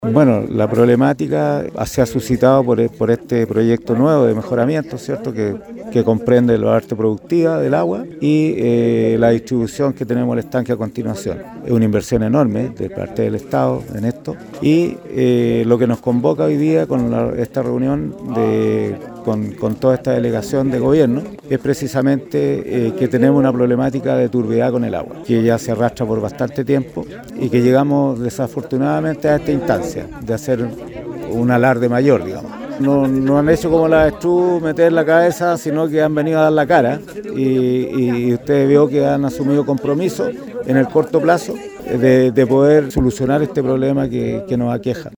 Bueno, la problemática se ha suscitado por este proyecto nuevo de mejoramiento, ¿cierto? Que comprende la parte productiva del agua y la distribución que tenemos el estanque a continuación. Es una inversión enorme de parte del Estado en esto y lo que nos convoca hoy día con esta reunión con toda esta delegación de gobierno es precisamente que tenemos una problemática de turbiedad con el agua, que ya se arrastra por bastante tiempo y que llegamos desafortunadamente a esta instancia de hacer un alarde mayor, digamos. No han hecho como la avestruz meter la cabeza, sino que han venido a dar la cara y usted vio que han asumido compromisos en el corto plazo de poder solucionar este problema que nos aqueja.